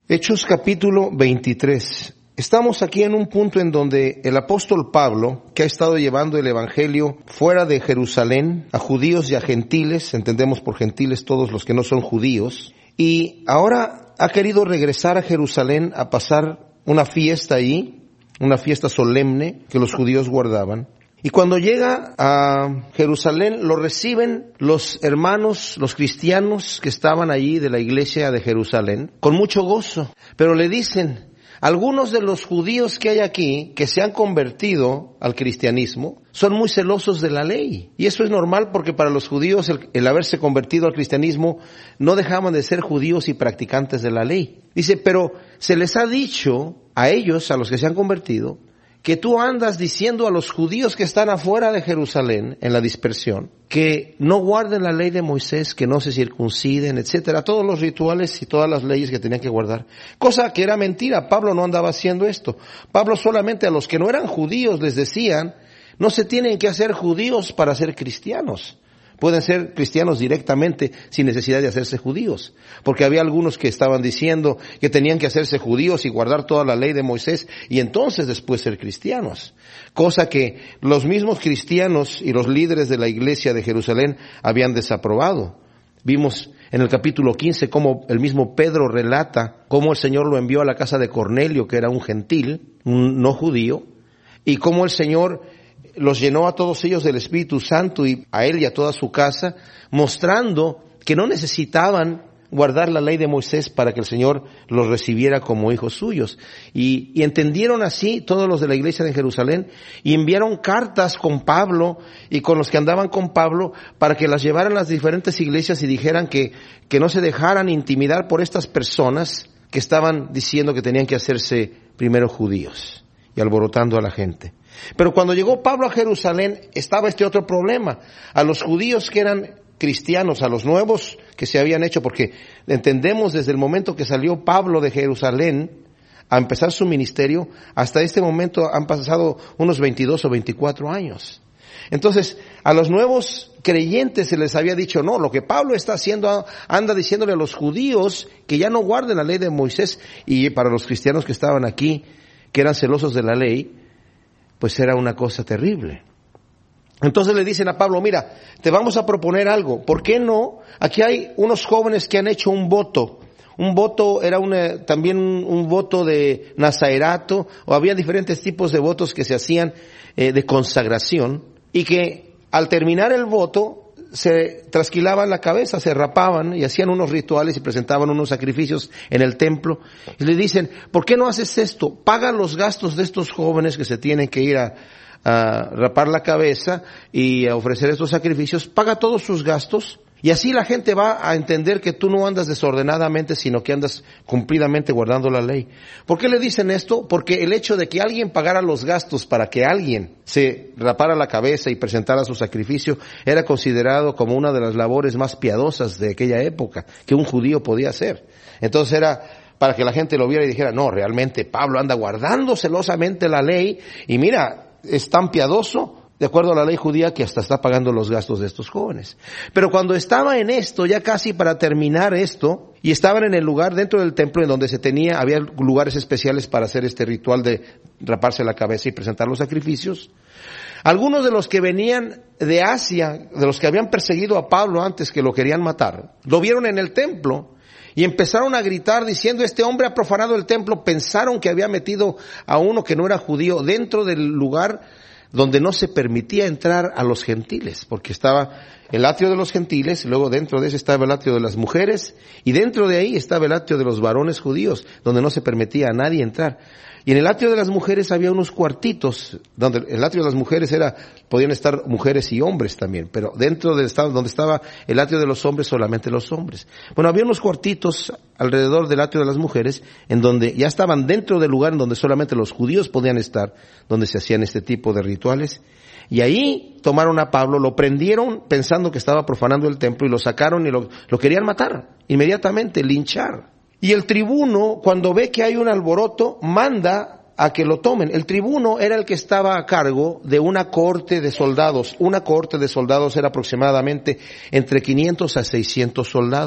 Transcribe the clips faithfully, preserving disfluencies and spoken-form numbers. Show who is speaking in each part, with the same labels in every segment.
Speaker 1: Hechos capítulo veintitrés. Estamos aquí en un punto en donde el apóstol Pablo, que ha estado llevando el evangelio fuera de Jerusalén a judíos y a gentiles, entendemos por gentiles todos los que no son judíos, y ahora ha querido regresar a Jerusalén a pasar una fiesta ahí, una fiesta solemne que los judíos guardaban. Y cuando llega a Jerusalén, lo reciben los hermanos, los cristianos que estaban allí de la iglesia de Jerusalén, con mucho gozo. Pero le dicen, algunos de los judíos que hay aquí, que se han convertido al cristianismo, son muy celosos de la ley. Y eso es normal porque para los judíos el, el haberse convertido al cristianismo no dejaban de ser judíos y practicantes de la ley. Dice, pero se les ha dicho a ellos, a los que se han convertido, que tú andas diciendo a los judíos que están afuera de Jerusalén, en la dispersión, que no guarden la ley de Moisés, que no se circunciden, etcétera, todos los rituales y todas las leyes que tenían que guardar. Cosa que era mentira, Pablo no andaba haciendo esto. Pablo solamente a los que no eran judíos les decían, no se tienen que hacer judíos para ser cristianos. Pueden ser cristianos directamente sin necesidad de hacerse judíos. Porque había algunos que estaban diciendo que tenían que hacerse judíos y guardar toda la ley de Moisés y entonces después ser cristianos. Cosa que los mismos cristianos y los líderes de la iglesia de Jerusalén habían desaprobado. Vimos en el capítulo quince cómo el mismo Pedro relata cómo el Señor lo envió a la casa de Cornelio, que era un gentil, un no judío, y cómo el Señor los llenó a todos ellos del Espíritu Santo y a él y a toda su casa, mostrando que no necesitaban guardar la ley de Moisés para que el Señor los recibiera como hijos suyos. Y, y entendieron así todos los de la iglesia de Jerusalén y enviaron cartas con Pablo y con los que andaban con Pablo para que las llevaran a las diferentes iglesias y dijeran que, que no se dejaran intimidar por estas personas que estaban diciendo que tenían que hacerse primero judíos y alborotando a la gente. Pero cuando llegó Pablo a Jerusalén estaba este otro problema. A los judíos que eran cristianos, a los nuevos que se habían hecho, porque entendemos desde el momento que salió Pablo de Jerusalén a empezar su ministerio, hasta este momento han pasado unos veintidós o veinticuatro años. Entonces, a los nuevos creyentes se les había dicho, no, lo que Pablo está haciendo, anda diciéndole a los judíos que ya no guarden la ley de Moisés, y para los cristianos que estaban aquí, que eran celosos de la ley, pues era una cosa terrible. Entonces le dicen a Pablo, mira, te vamos a proponer algo, ¿por qué no? Aquí hay unos jóvenes que han hecho un voto. Un voto era una, también un, un voto de nazaerato, o había diferentes tipos de votos que se hacían eh, de consagración, y que al terminar el voto se trasquilaban la cabeza, se rapaban y hacían unos rituales y presentaban unos sacrificios en el templo. Y le dicen, ¿por qué no haces esto? Paga los gastos de estos jóvenes que se tienen que ir a, a rapar la cabeza y a ofrecer estos sacrificios, paga todos sus gastos. Y así la gente va a entender que tú no andas desordenadamente, sino que andas cumplidamente guardando la ley. ¿Por qué le dicen esto? Porque el hecho de que alguien pagara los gastos para que alguien se rapara la cabeza y presentara su sacrificio era considerado como una de las labores más piadosas de aquella época que un judío podía hacer. Entonces era para que la gente lo viera y dijera, no, realmente Pablo anda guardando celosamente la ley y mira, es tan piadoso de acuerdo a la ley judía que hasta está pagando los gastos de estos jóvenes. Pero cuando estaba en esto, ya casi para terminar esto, y estaban en el lugar dentro del templo en donde se tenía, había lugares especiales para hacer este ritual de raparse la cabeza y presentar los sacrificios, algunos de los que venían de Asia, de los que habían perseguido a Pablo antes que lo querían matar, lo vieron en el templo y empezaron a gritar diciendo, este hombre ha profanado el templo. Pensaron que había metido a uno que no era judío dentro del lugar donde no se permitía entrar a los gentiles, porque estaba el atrio de los gentiles, y luego dentro de ese estaba el atrio de las mujeres, y dentro de ahí estaba el atrio de los varones judíos, donde no se permitía a nadie entrar. Y en el atrio de las mujeres había unos cuartitos, donde el atrio de las mujeres era, podían estar mujeres y hombres también, pero dentro del estado donde estaba el atrio de los hombres, solamente los hombres. Bueno, había unos cuartitos alrededor del atrio de las mujeres, en donde ya estaban dentro del lugar en donde solamente los judíos podían estar, donde se hacían este tipo de rituales. Y ahí tomaron a Pablo, lo prendieron pensando que estaba profanando el templo y lo sacaron y lo, lo querían matar, inmediatamente, linchar. Y el tribuno, cuando ve que hay un alboroto, manda a que lo tomen. El tribuno era el que estaba a cargo de una corte de soldados. Una corte de soldados era aproximadamente entre quinientos a seiscientos soldados.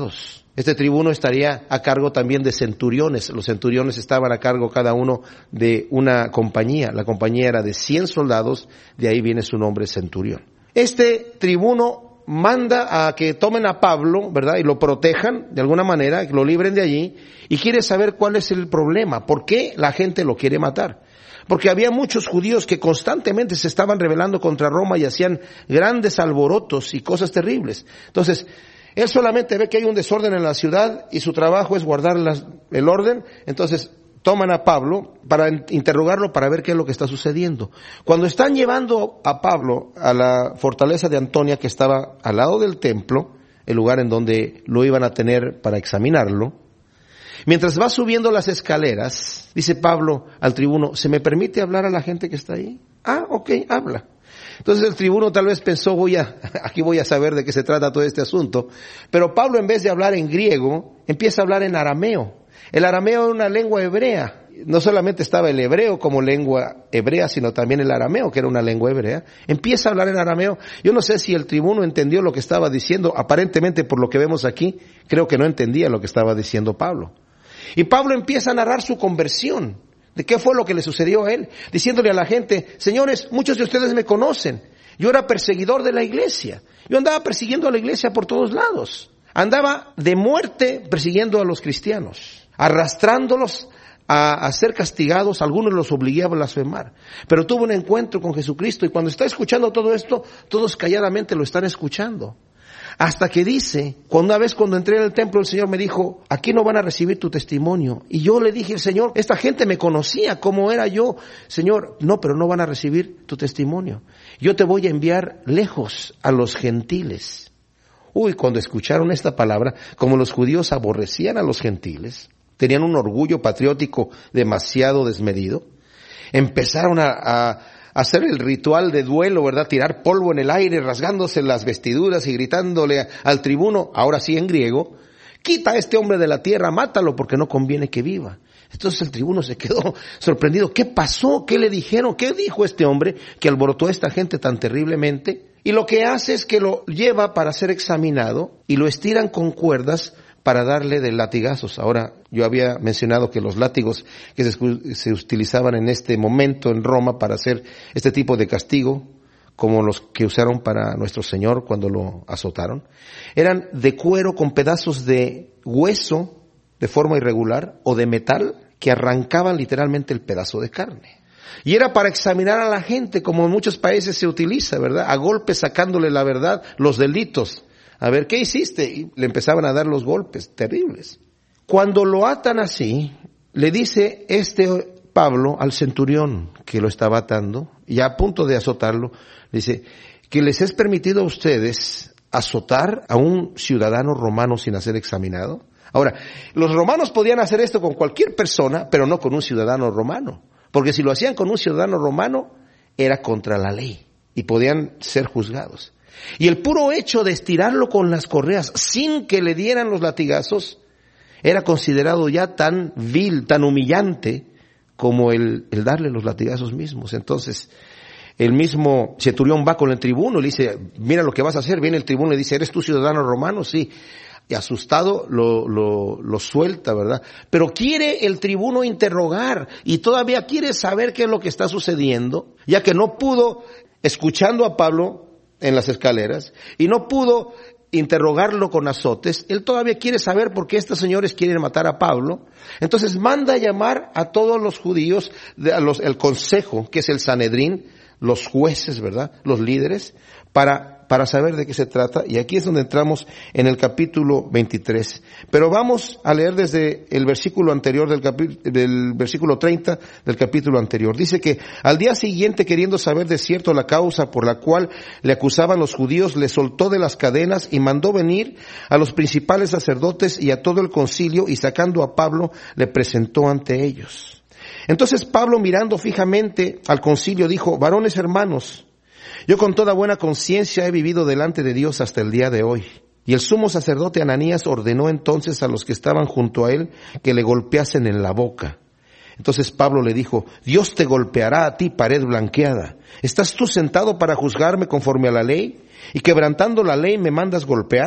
Speaker 1: Este tribuno estaría a cargo también de centuriones. Los centuriones estaban a cargo cada uno de una compañía. La compañía era de cien soldados, de ahí viene su nombre, centurión. Este tribuno manda a que tomen a Pablo, ¿verdad? Y lo protejan de alguna manera, que lo libren de allí, y quiere saber cuál es el problema, por qué la gente lo quiere matar. Porque había muchos judíos que constantemente se estaban rebelando contra Roma y hacían grandes alborotos y cosas terribles. Entonces, él solamente ve que hay un desorden en la ciudad y su trabajo es guardar las, el orden. Entonces toman a Pablo para interrogarlo, para ver qué es lo que está sucediendo. Cuando están llevando a Pablo a la fortaleza de Antonia, que estaba al lado del templo, el lugar en donde lo iban a tener para examinarlo, mientras va subiendo las escaleras, dice Pablo al tribuno, ¿se me permite hablar a la gente que está ahí? Ah, ok, habla. Entonces el tribuno tal vez pensó, voy a, aquí voy a saber de qué se trata todo este asunto. Pero Pablo, en vez de hablar en griego, empieza a hablar en arameo. El arameo era una lengua hebrea. No solamente estaba el hebreo como lengua hebrea, sino también el arameo, que era una lengua hebrea. Empieza a hablar en arameo. Yo no sé si el tribuno entendió lo que estaba diciendo. Aparentemente, por lo que vemos aquí, creo que no entendía lo que estaba diciendo Pablo. Y Pablo empieza a narrar su conversión. ¿De qué fue lo que le sucedió a él? Diciéndole a la gente, señores, muchos de ustedes me conocen. Yo era perseguidor de la iglesia. Yo andaba persiguiendo a la iglesia por todos lados. Andaba de muerte persiguiendo a los cristianos, arrastrándolos a, a ser castigados. Algunos los obligué a blasfemar. Pero tuve un encuentro con Jesucristo y cuando está escuchando todo esto, todos calladamente lo están escuchando. Hasta que dice, una vez cuando entré en el templo, el Señor me dijo, aquí no van a recibir tu testimonio. Y yo le dije, Señor, esta gente me conocía, ¿cómo era yo? Señor, no, pero no van a recibir tu testimonio. Yo te voy a enviar lejos a los gentiles. Uy, cuando escucharon esta palabra, como los judíos aborrecían a los gentiles, tenían un orgullo patriótico demasiado desmedido, empezaron a... a hacer el ritual de duelo, ¿verdad? Tirar polvo en el aire, rasgándose las vestiduras y gritándole al tribuno, ahora sí en griego, quita a este hombre de la tierra, mátalo porque no conviene que viva. Entonces el tribuno se quedó sorprendido. ¿Qué pasó? ¿Qué le dijeron? ¿Qué dijo este hombre que alborotó a esta gente tan terriblemente? Y lo que hace es que lo lleva para ser examinado y lo estiran con cuerdas para darle de latigazos. Ahora, yo había mencionado que los látigos que se, se utilizaban en este momento en Roma para hacer este tipo de castigo, como los que usaron para nuestro Señor cuando lo azotaron, eran de cuero con pedazos de hueso de forma irregular o de metal que arrancaban literalmente el pedazo de carne. Y era para examinar a la gente, como en muchos países se utiliza, ¿verdad? A golpes sacándole la verdad, los delitos. A ver, ¿qué hiciste? Y le empezaban a dar los golpes terribles. Cuando lo atan así, le dice este Pablo al centurión que lo estaba atando, ya a punto de azotarlo, dice, que les es permitido a ustedes azotar a un ciudadano romano sin ser examinado. Ahora, los romanos podían hacer esto con cualquier persona, pero no con un ciudadano romano. Porque si lo hacían con un ciudadano romano, era contra la ley y podían ser juzgados. Y el puro hecho de estirarlo con las correas sin que le dieran los latigazos era considerado ya tan vil, tan humillante como el, el darle los latigazos mismos. Entonces, el mismo centurión va con el tribuno y le dice, mira lo que vas a hacer. Viene el tribuno y le dice, ¿eres tú ciudadano romano? Sí. Y asustado lo, lo, lo suelta, ¿verdad? Pero quiere el tribuno interrogar y todavía quiere saber qué es lo que está sucediendo, ya que no pudo, escuchando a Pablo en las escaleras, y no pudo interrogarlo con azotes. Él todavía quiere saber por qué estos señores quieren matar a Pablo. Entonces manda a llamar a todos los judíos, a los, el consejo, que es el Sanedrín, los jueces, ¿verdad? Los líderes, para para saber de qué se trata. Y aquí es donde entramos en el capítulo veintitrés. Pero vamos a leer desde el versículo anterior del capítulo, del versículo treinta del capítulo anterior. Dice que al día siguiente, queriendo saber de cierto la causa por la cual le acusaban los judíos, le soltó de las cadenas y mandó venir a los principales sacerdotes y a todo el concilio, y sacando a Pablo le presentó ante ellos. Entonces Pablo, mirando fijamente al concilio, dijo, varones hermanos, yo con toda buena conciencia he vivido delante de Dios hasta el día de hoy. Y el sumo sacerdote Ananías ordenó entonces a los que estaban junto a él que le golpeasen en la boca. Entonces Pablo le dijo, Dios te golpeará a ti, pared blanqueada. ¿Estás tú sentado para juzgarme conforme a la ley? ¿Y quebrantando la ley me mandas golpear?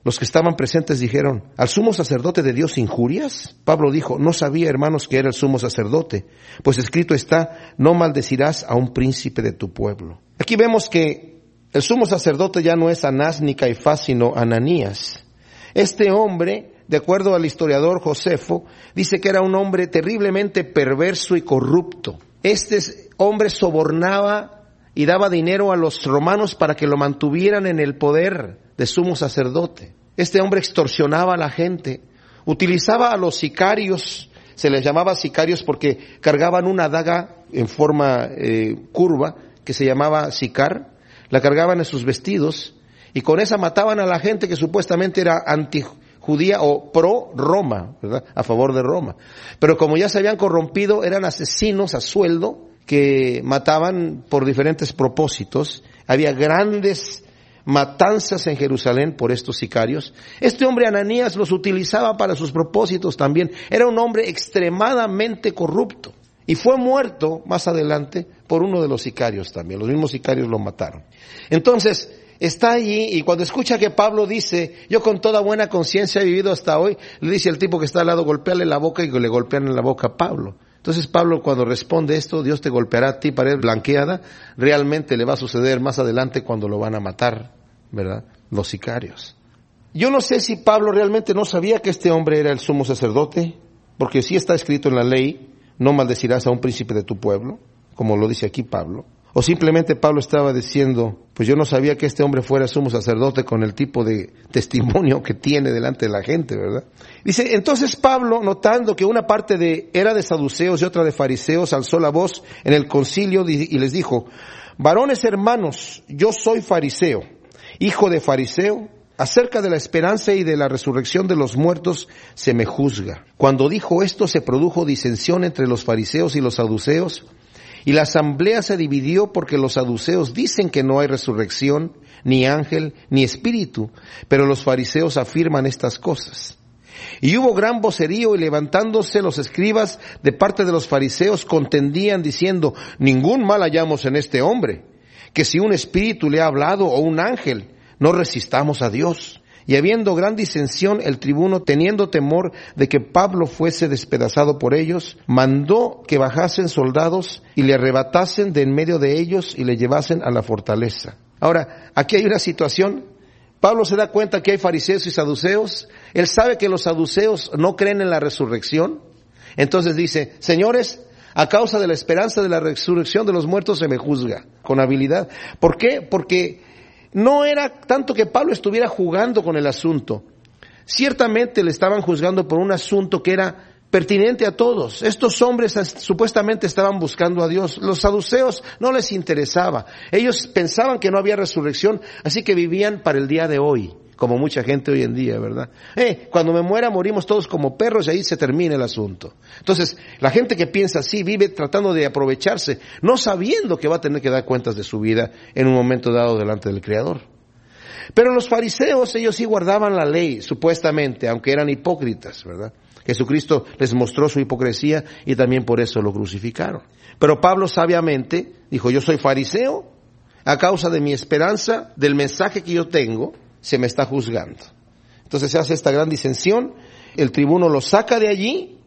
Speaker 1: Los que estaban presentes dijeron, ¿al sumo sacerdote de Dios injurias? Pablo dijo, no sabía, hermanos, que era el sumo sacerdote, pues escrito está, no maldecirás a un príncipe de tu pueblo. Aquí vemos que el sumo sacerdote ya no es Anás ni Caifás, sino Ananías. Este hombre, de acuerdo al historiador Josefo, dice que era un hombre terriblemente perverso y corrupto. Este hombre sobornaba y daba dinero a los romanos para que lo mantuvieran en el poder de sumo sacerdote. Este hombre extorsionaba a la gente, utilizaba a los sicarios, se les llamaba sicarios porque cargaban una daga en forma eh, curva que se llamaba sicar, la cargaban en sus vestidos y con esa mataban a la gente que supuestamente era antijudía o pro Roma, ¿verdad? A favor de Roma. Pero como ya se habían corrompido, eran asesinos a sueldo que mataban por diferentes propósitos. Había grandes matanzas en Jerusalén por estos sicarios. Este hombre Ananías los utilizaba para sus propósitos también. Era un hombre extremadamente corrupto. Y fue muerto más adelante por uno de los sicarios también. Los mismos sicarios lo mataron. Entonces, está allí y cuando escucha que Pablo dice, yo con toda buena conciencia he vivido hasta hoy, le dice al tipo que está al lado, golpéale la boca y le golpean en la boca a Pablo. Entonces Pablo cuando responde esto, Dios te golpeará a ti, pared blanqueada, realmente le va a suceder más adelante cuando lo van a matar, ¿verdad? Los sicarios. Yo no sé si Pablo realmente no sabía que este hombre era el sumo sacerdote, porque sí está escrito en la ley, no maldecirás a un príncipe de tu pueblo, como lo dice aquí Pablo. O simplemente Pablo estaba diciendo, pues yo no sabía que este hombre fuera sumo sacerdote con el tipo de testimonio que tiene delante de la gente, ¿verdad? Dice, entonces Pablo, notando que una parte de era de saduceos y otra de fariseos, alzó la voz en el concilio y les dijo, varones hermanos, yo soy fariseo, hijo de fariseo, acerca de la esperanza y de la resurrección de los muertos se me juzga. Cuando dijo esto se produjo disensión entre los fariseos y los saduceos, y la asamblea se dividió porque los saduceos dicen que no hay resurrección, ni ángel, ni espíritu, pero los fariseos afirman estas cosas. Y hubo gran vocerío y levantándose los escribas de parte de los fariseos contendían diciendo, ningún mal hallamos en este hombre, que si un espíritu le ha hablado o un ángel, no resistamos a Dios. Y habiendo gran disensión, el tribuno, teniendo temor de que Pablo fuese despedazado por ellos, mandó que bajasen soldados y le arrebatasen de en medio de ellos y le llevasen a la fortaleza. Ahora, aquí hay una situación. Pablo se da cuenta que hay fariseos y saduceos. Él sabe que los saduceos no creen en la resurrección. Entonces dice, señores, a causa de la esperanza de la resurrección de los muertos se me juzga con habilidad. ¿Por qué? Porque no era tanto que Pablo estuviera jugando con el asunto. Ciertamente le estaban juzgando por un asunto que era pertinente a todos. Estos hombres supuestamente estaban buscando a Dios. Los saduceos no les interesaba. Ellos pensaban que no había resurrección, así que vivían para el día de hoy, como mucha gente hoy en día, ¿verdad? Eh, cuando me muera morimos todos como perros y ahí se termina el asunto. Entonces, la gente que piensa así vive tratando de aprovecharse, no sabiendo que va a tener que dar cuentas de su vida en un momento dado delante del Creador. Pero los fariseos, ellos sí guardaban la ley, supuestamente, aunque eran hipócritas, ¿verdad? Jesucristo les mostró su hipocresía y también por eso lo crucificaron. Pero Pablo sabiamente dijo, yo soy fariseo, a causa de mi esperanza, del mensaje que yo tengo, se me está juzgando. Entonces se hace esta gran disensión, el tribuno lo saca de allí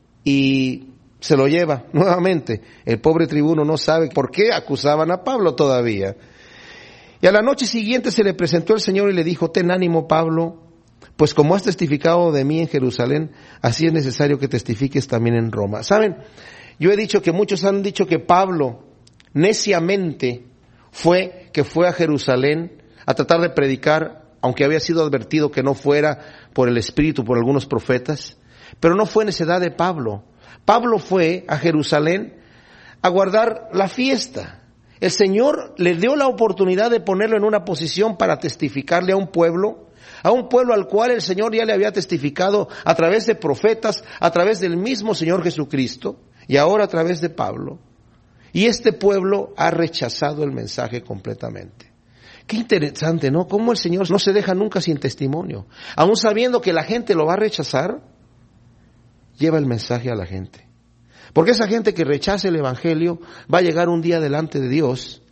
Speaker 1: y se lo lleva nuevamente. El pobre tribuno no sabe por qué acusaban a Pablo todavía. Y a la noche siguiente se le presentó el Señor y le dijo, ten ánimo, Pablo, pues como has testificado de mí en Jerusalén, así es necesario que testifiques también en Roma. ¿Saben? Yo he dicho que muchos han dicho que Pablo neciamente fue que fue a Jerusalén a tratar de predicar, aunque había sido advertido que no fuera por el Espíritu, por algunos profetas, pero no fue necedad de Pablo. Pablo fue a Jerusalén a guardar la fiesta. El Señor le dio la oportunidad de ponerlo en una posición para testificarle a un pueblo, a un pueblo al cual el Señor ya le había testificado a través de profetas, a través del mismo Señor Jesucristo, y ahora a través de Pablo. Y este pueblo ha rechazado el mensaje completamente. Qué interesante, ¿no? Cómo el Señor no se deja nunca sin testimonio. Aún sabiendo que la gente lo va a rechazar, lleva el mensaje a la gente. Porque esa gente que rechaza el Evangelio va a llegar un día delante de Dios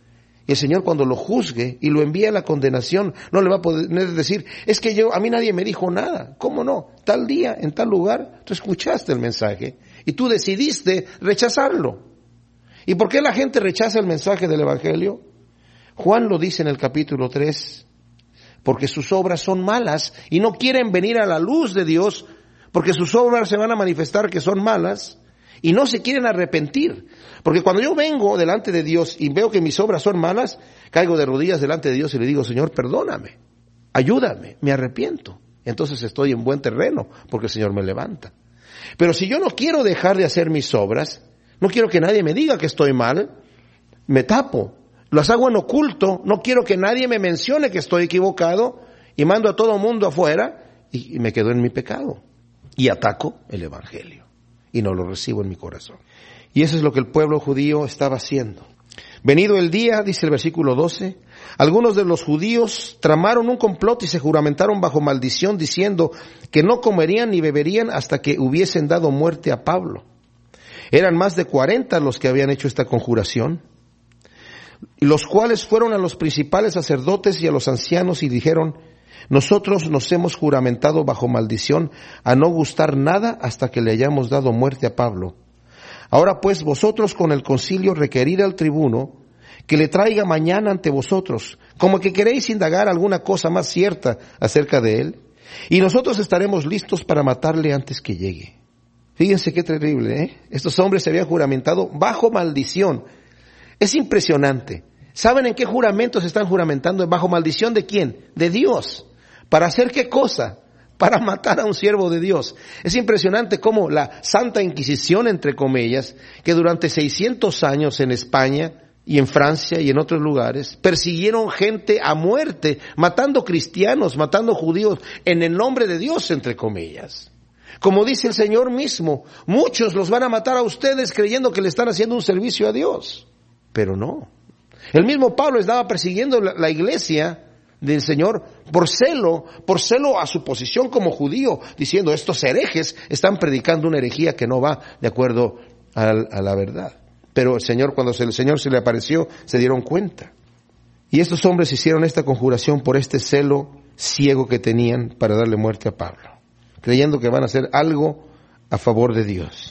Speaker 1: Y el Señor cuando lo juzgue y lo envíe a la condenación, no le va a poder decir, es que yo, a mí nadie me dijo nada. ¿Cómo no? Tal día, en tal lugar, tú escuchaste el mensaje y tú decidiste rechazarlo. ¿Y por qué la gente rechaza el mensaje del Evangelio? Juan lo dice en el capítulo tres, porque sus obras son malas y no quieren venir a la luz de Dios, porque sus obras se van a manifestar que son malas y no se quieren arrepentir. Porque cuando yo vengo delante de Dios y veo que mis obras son malas, caigo de rodillas delante de Dios y le digo, Señor, perdóname, ayúdame, me arrepiento. Entonces estoy en buen terreno porque el Señor me levanta. Pero si yo no quiero dejar de hacer mis obras, no quiero que nadie me diga que estoy mal, me tapo, las hago en oculto, no quiero que nadie me mencione que estoy equivocado y mando a todo mundo afuera y, y me quedo en mi pecado y ataco el Evangelio y no lo recibo en mi corazón. Y eso es lo que el pueblo judío estaba haciendo. Venido el día, dice el versículo doce, algunos de los judíos tramaron un complot y se juramentaron bajo maldición diciendo que no comerían ni beberían hasta que hubiesen dado muerte a Pablo. Eran más de cuarenta los que habían hecho esta conjuración, los cuales fueron a los principales sacerdotes y a los ancianos y dijeron, nosotros nos hemos juramentado bajo maldición a no gustar nada hasta que le hayamos dado muerte a Pablo. Ahora pues vosotros con el concilio requerid al tribuno que le traiga mañana ante vosotros, como que queréis indagar alguna cosa más cierta acerca de él, y nosotros estaremos listos para matarle antes que llegue. Fíjense qué terrible, ¿eh? Estos hombres se habían juramentado bajo maldición. Es impresionante. ¿Saben en qué juramento se están juramentando? ¿Bajo maldición de quién? De Dios. ¿Para hacer qué cosa? Para matar a un siervo de Dios. Es impresionante cómo la Santa Inquisición, entre comillas, que durante seiscientos años en España y en Francia y en otros lugares, persiguieron gente a muerte, matando cristianos, matando judíos, en el nombre de Dios, entre comillas. Como dice el Señor mismo, muchos los van a matar a ustedes creyendo que le están haciendo un servicio a Dios. Pero no. El mismo Pablo estaba persiguiendo la, la iglesia del Señor por celo, por celo a su posición como judío, diciendo estos herejes están predicando una herejía que no va de acuerdo a, a la verdad. Pero el Señor, cuando el Señor se le apareció, se dieron cuenta. Y estos hombres hicieron esta conjuración por este celo ciego que tenían para darle muerte a Pablo, creyendo que van a hacer algo a favor de Dios.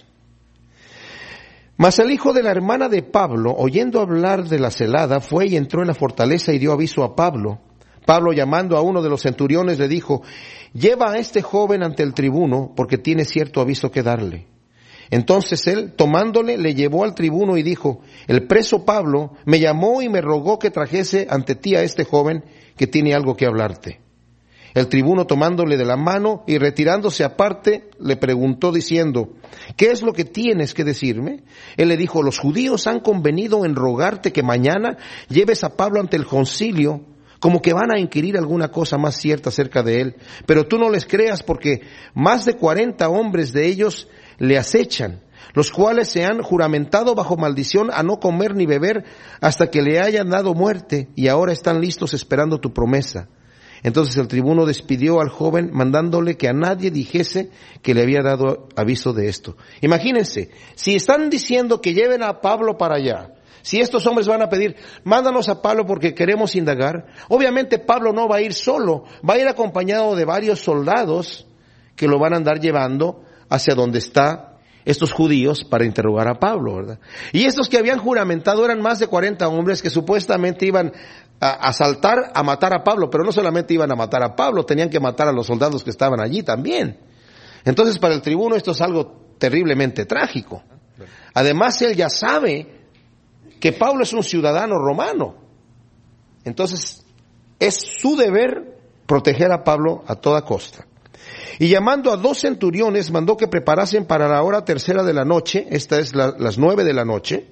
Speaker 1: Mas el hijo de la hermana de Pablo, oyendo hablar de la celada, fue y entró en la fortaleza y dio aviso a Pablo. Pablo, llamando a uno de los centuriones, le dijo, lleva a este joven ante el tribuno, porque tiene cierto aviso que darle. Entonces él, tomándole, le llevó al tribuno y dijo, el preso Pablo me llamó y me rogó que trajese ante ti a este joven que tiene algo que hablarte. El tribuno, tomándole de la mano y retirándose aparte, le preguntó diciendo, ¿qué es lo que tienes que decirme? Él le dijo, los judíos han convenido en rogarte que mañana lleves a Pablo ante el concilio, como que van a inquirir alguna cosa más cierta acerca de él. Pero tú no les creas, porque más de cuarenta hombres de ellos le acechan, los cuales se han juramentado bajo maldición a no comer ni beber hasta que le hayan dado muerte, y ahora están listos esperando tu promesa. Entonces el tribuno despidió al joven, mandándole que a nadie dijese que le había dado aviso de esto. Imagínense, si están diciendo que lleven a Pablo para allá, si estos hombres van a pedir, mándanos a Pablo porque queremos indagar, obviamente Pablo no va a ir solo, va a ir acompañado de varios soldados que lo van a andar llevando hacia donde está estos judíos para interrogar a Pablo, ¿verdad? Y estos que habían juramentado eran más de cuarenta hombres que supuestamente iban a asaltar, a matar a Pablo, pero no solamente iban a matar a Pablo, tenían que matar a los soldados que estaban allí también. Entonces para el tribuno esto es algo terriblemente trágico. Además él ya sabe que Pablo es un ciudadano romano. Entonces es su deber proteger a Pablo a toda costa. Y llamando a dos centuriones, mandó que preparasen para la hora tercera de la noche, esta es la, las nueve de la noche,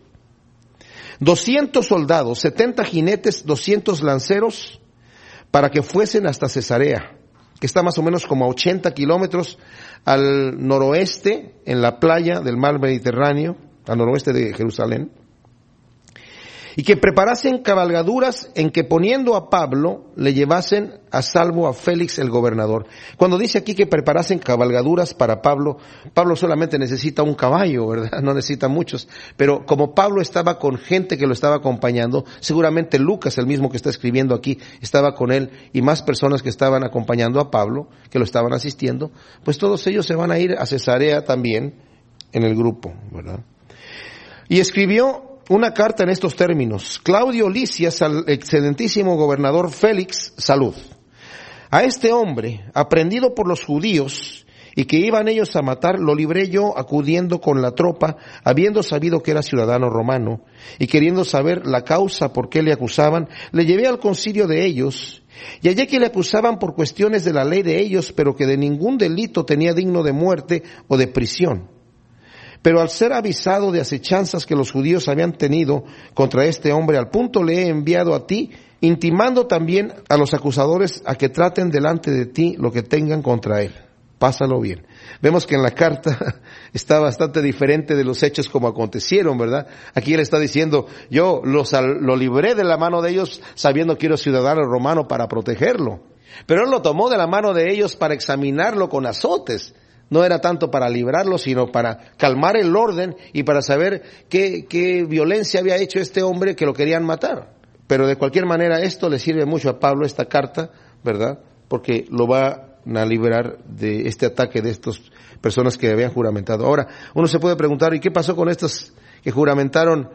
Speaker 1: doscientos soldados, setenta jinetes, doscientos lanceros, para que fuesen hasta Cesarea, que está más o menos como a ochenta kilómetros al noroeste, en la playa del mar Mediterráneo, al noroeste de Jerusalén. y que preparasen cabalgaduras en que poniendo a Pablo le llevasen a salvo a Félix el gobernador. Cuando dice aquí que preparasen cabalgaduras para Pablo, Pablo solamente necesita un caballo, ¿verdad? No necesita muchos. Pero como Pablo estaba con gente que lo estaba acompañando, seguramente Lucas, el mismo que está escribiendo aquí, estaba con él y más personas que estaban acompañando a Pablo, que lo estaban asistiendo, pues todos ellos se van a ir a Cesarea también en el grupo, ¿verdad? Y escribió una carta en estos términos: Claudio Lisias, al excelentísimo gobernador Félix, salud. A este hombre, aprendido por los judíos, y que iban ellos a matar, lo libré yo acudiendo con la tropa, habiendo sabido que era ciudadano romano, y queriendo saber la causa por qué le acusaban, le llevé al concilio de ellos, y hallé que le acusaban por cuestiones de la ley de ellos, pero que de ningún delito tenía digno de muerte o de prisión. Pero al ser avisado de acechanzas que los judíos habían tenido contra este hombre, al punto le he enviado a ti, intimando también a los acusadores a que traten delante de ti lo que tengan contra él. Pásalo bien. Vemos que en la carta está bastante diferente de los hechos como acontecieron, ¿verdad? Aquí él está diciendo, yo los, lo libré de la mano de ellos sabiendo que era ciudadano romano para protegerlo. Pero él lo tomó de la mano de ellos para examinarlo con azotes. No era tanto para librarlo, sino para calmar el orden y para saber qué, qué violencia había hecho este hombre que lo querían matar. Pero de cualquier manera esto le sirve mucho a Pablo, esta carta, ¿verdad? Porque lo va a librar de este ataque de estas personas que habían juramentado. Ahora, uno se puede preguntar, ¿y qué pasó con estos que juramentaron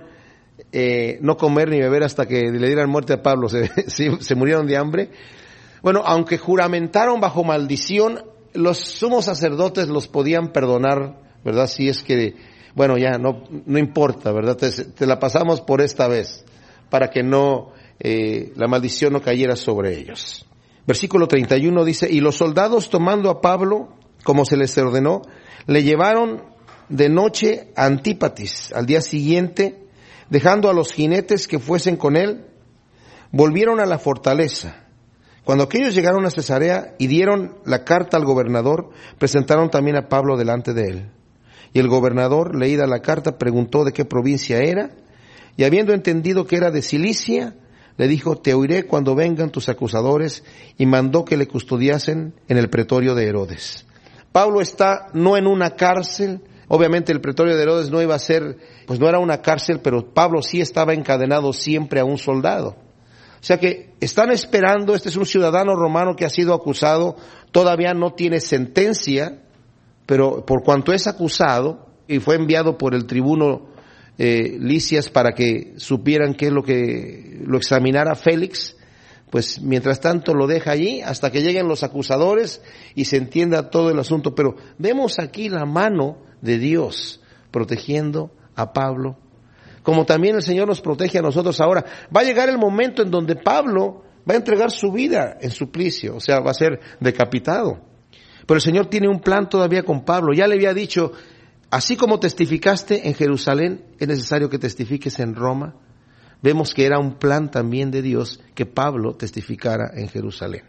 Speaker 1: eh, no comer ni beber hasta que le dieran muerte a Pablo? ¿Se, se, se murieron de hambre? Bueno, aunque juramentaron bajo maldición, los sumos sacerdotes los podían perdonar, ¿verdad? Si es que, bueno, ya no no importa, ¿verdad? Te, te la pasamos por esta vez, para que no, eh, la maldición no cayera sobre ellos. Versículo treinta y uno dice, y los soldados tomando a Pablo, como se les ordenó, le llevaron de noche a Antípatis. Al día siguiente, dejando a los jinetes que fuesen con él, volvieron a la fortaleza. Cuando aquellos llegaron a Cesarea y dieron la carta al gobernador, presentaron también a Pablo delante de él. Y el gobernador, leída la carta, preguntó de qué provincia era, y habiendo entendido que era de Cilicia, le dijo, te oiré cuando vengan tus acusadores, y mandó que le custodiasen en el pretorio de Herodes. Pablo está no en una cárcel, obviamente el pretorio de Herodes no iba a ser, pues no era una cárcel, pero Pablo sí estaba encadenado siempre a un soldado. O sea que están esperando, este es un ciudadano romano que ha sido acusado, todavía no tiene sentencia, pero por cuanto es acusado y fue enviado por el tribuno eh, Lisias para que supieran qué es lo que lo examinara Félix, pues mientras tanto lo deja allí hasta que lleguen los acusadores y se entienda todo el asunto. Pero vemos aquí la mano de Dios protegiendo a Pablo, como también el Señor nos protege a nosotros ahora. Va a llegar el momento en donde Pablo va a entregar su vida en suplicio, o sea, va a ser decapitado. Pero el Señor tiene un plan todavía con Pablo. Ya le había dicho, así como testificaste en Jerusalén, es necesario que testifiques en Roma. Vemos que era un plan también de Dios que Pablo testificara en Jerusalén.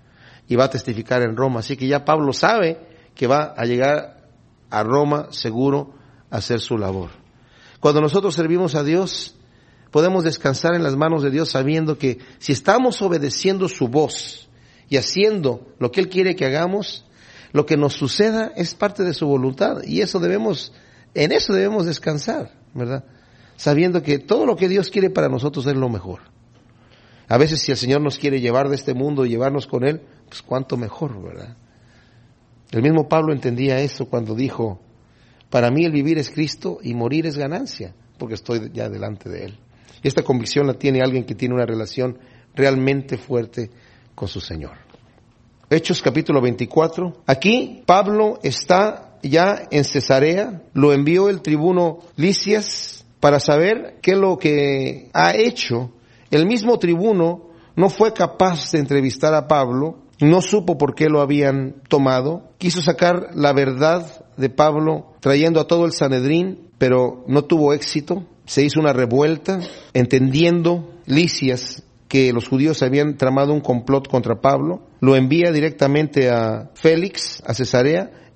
Speaker 1: Y va a testificar en Roma. Así que ya Pablo sabe que va a llegar a Roma seguro a hacer su labor. Cuando nosotros servimos a Dios, podemos descansar en las manos de Dios sabiendo que si estamos obedeciendo su voz y haciendo lo que Él quiere que hagamos, lo que nos suceda es parte de su voluntad. Y eso debemos, en eso debemos descansar, ¿verdad? Sabiendo que todo lo que Dios quiere para nosotros es lo mejor. A veces si el Señor nos quiere llevar de este mundo y llevarnos con Él, pues cuánto mejor, ¿verdad? El mismo Pablo entendía eso cuando dijo, para mí el vivir es Cristo y morir es ganancia, porque estoy ya delante de Él. Y esta convicción la tiene alguien que tiene una relación realmente fuerte con su Señor. Hechos capítulo veinticuatro. Aquí Pablo está ya en Cesarea, lo envió el tribuno Lisias para saber qué es lo que ha hecho. El mismo tribuno no fue capaz de entrevistar a Pablo, no supo por qué lo habían tomado, quiso sacar la verdad de Pablo trayendo a todo el Sanedrín, pero no tuvo éxito. Se hizo una revuelta, entendiendo Lisias que los judíos habían tramado un complot contra Pablo, lo envía directamente a Félix, a Cesarea,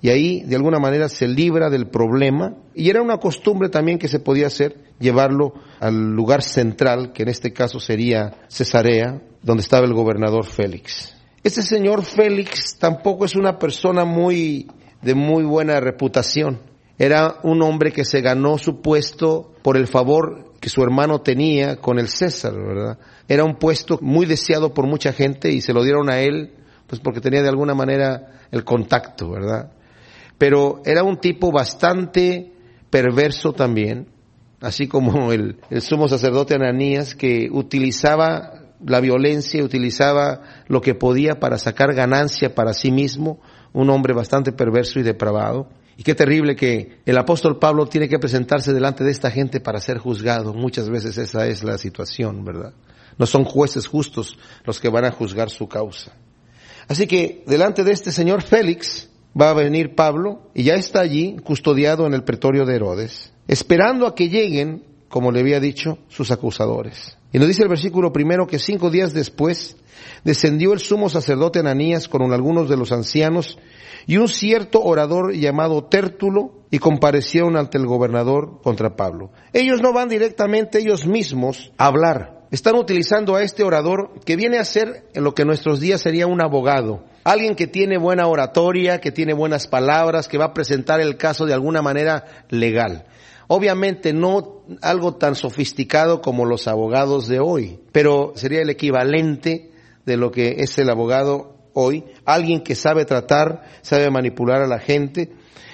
Speaker 1: y ahí de alguna manera se libra del problema, y era una costumbre también que se podía hacer, llevarlo al lugar central, que en este caso sería Cesarea, donde estaba el gobernador Félix. Este señor Félix tampoco es una persona muy de muy buena reputación. Era un hombre que se ganó su puesto por el favor que su hermano tenía con el César, ¿verdad? Era un puesto muy deseado por mucha gente y se lo dieron a él, pues porque tenía de alguna manera el contacto, ¿verdad? Pero era un tipo bastante perverso también, así como el, el sumo sacerdote Ananías, que utilizaba la violencia, utilizaba lo que podía para sacar ganancia para sí mismo, un hombre bastante perverso y depravado. Y qué terrible que el apóstol Pablo tiene que presentarse delante de esta gente para ser juzgado. Muchas veces esa es la situación, ¿verdad? No son jueces justos los que van a juzgar su causa. Así que delante de este señor Félix va a venir Pablo y ya está allí custodiado en el pretorio de Herodes, esperando a que lleguen, como le había dicho, sus acusadores. Y nos dice el versículo primero que cinco días después descendió el sumo sacerdote Ananías con algunos de los ancianos y un cierto orador llamado Tértulo, y comparecieron ante el gobernador contra Pablo. Ellos no van directamente ellos mismos a hablar. Están utilizando a este orador que viene a ser en lo que en nuestros días sería un abogado. Alguien que tiene buena oratoria, que tiene buenas palabras, que va a presentar el caso de alguna manera legal. Obviamente no algo tan sofisticado como los abogados de hoy, pero sería el equivalente de lo que es el abogado hoy, alguien que sabe tratar, sabe manipular a la gente,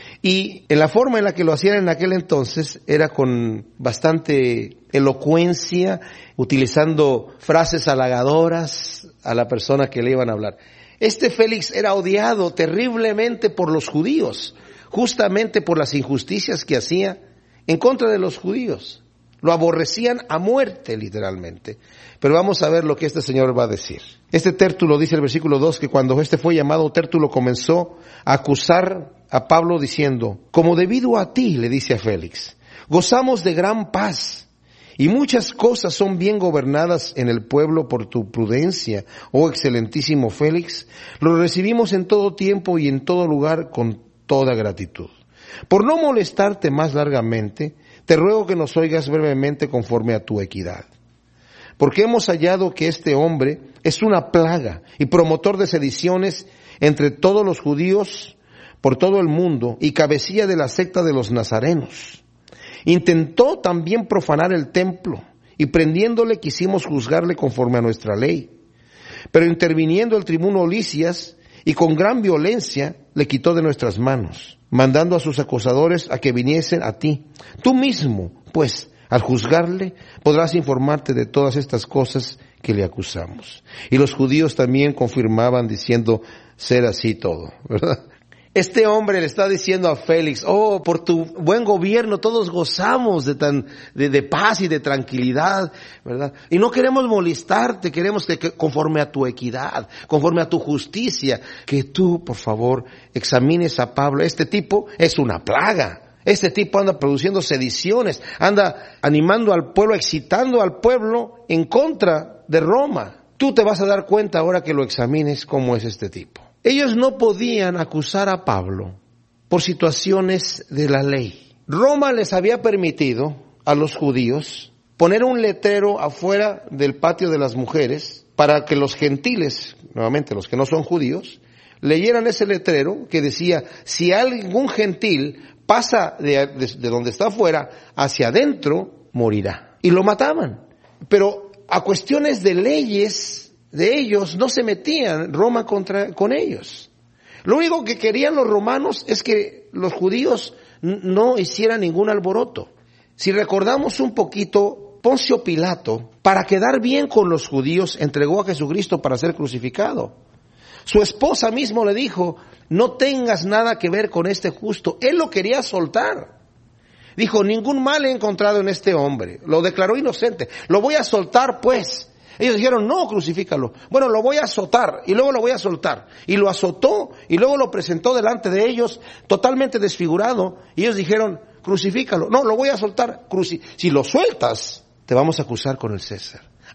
Speaker 1: y en la forma en la que lo hacían en aquel entonces era con bastante elocuencia, utilizando frases halagadoras a la persona que le iban a hablar. Este Félix era odiado terriblemente por los judíos, justamente por las injusticias que hacía en contra de los judíos. Lo aborrecían a muerte, literalmente. Pero vamos a ver lo que este señor va a decir. Este Tértulo, dice el versículo dos, que cuando este fue llamado, Tértulo comenzó a acusar a Pablo diciendo, como debido a ti, le dice a Félix, gozamos de gran paz, y muchas cosas son bien gobernadas en el pueblo por tu prudencia, oh excelentísimo Félix, lo recibimos en todo tiempo y en todo lugar con toda gratitud. Por no molestarte más largamente, te ruego que nos oigas brevemente conforme a tu equidad. Porque hemos hallado que este hombre es una plaga y promotor de sediciones entre todos los judíos por todo el mundo y cabecilla de la secta de los nazarenos. Intentó también profanar el templo y prendiéndole quisimos juzgarle conforme a nuestra ley. Pero interviniendo el tribuno Lisias y con gran violencia le quitó de nuestras manos, mandando a sus acusadores a que viniesen a ti. Tú mismo, pues, al juzgarle, podrás informarte de todas estas cosas que le acusamos. Y los judíos también confirmaban diciendo ser así todo, ¿verdad? Este hombre le está diciendo a Félix, oh, por tu buen gobierno todos gozamos de tan, de, de paz y de tranquilidad, ¿verdad? Y no queremos molestarte, queremos que, que conforme a tu equidad, conforme a tu justicia, que tú, por favor, examines a Pablo. Este tipo es una plaga. Este tipo anda produciendo sediciones, anda animando al pueblo, excitando al pueblo en contra de Roma. Tú te vas a dar cuenta ahora que lo examines cómo es este tipo. Ellos no podían acusar a Pablo por situaciones de la ley. Roma les había permitido a los judíos poner un letrero afuera del patio de las mujeres para que los gentiles, nuevamente los que no son judíos, leyeran ese letrero que decía, si algún gentil pasa de, de, de donde está afuera hacia adentro, morirá. Y lo mataban. Pero a cuestiones de leyes de ellos no se metían Roma contra, con ellos. Lo único que querían los romanos es que los judíos n- no hicieran ningún alboroto. Si recordamos un poquito, Poncio Pilato, para quedar bien con los judíos, entregó a Jesucristo para ser crucificado. Su esposa mismo le dijo, no tengas nada que ver con este justo. Él lo quería soltar. Dijo, ningún mal he encontrado en este hombre. Lo declaró inocente. Lo voy a soltar pues. Ellos dijeron, no, crucifícalo. Bueno, lo voy a azotar y luego lo voy a soltar. Y lo azotó y luego lo presentó delante de ellos totalmente desfigurado. Y ellos dijeron, crucifícalo. No, lo voy a soltar. Cruci- si lo sueltas, te vamos a acusar con el César.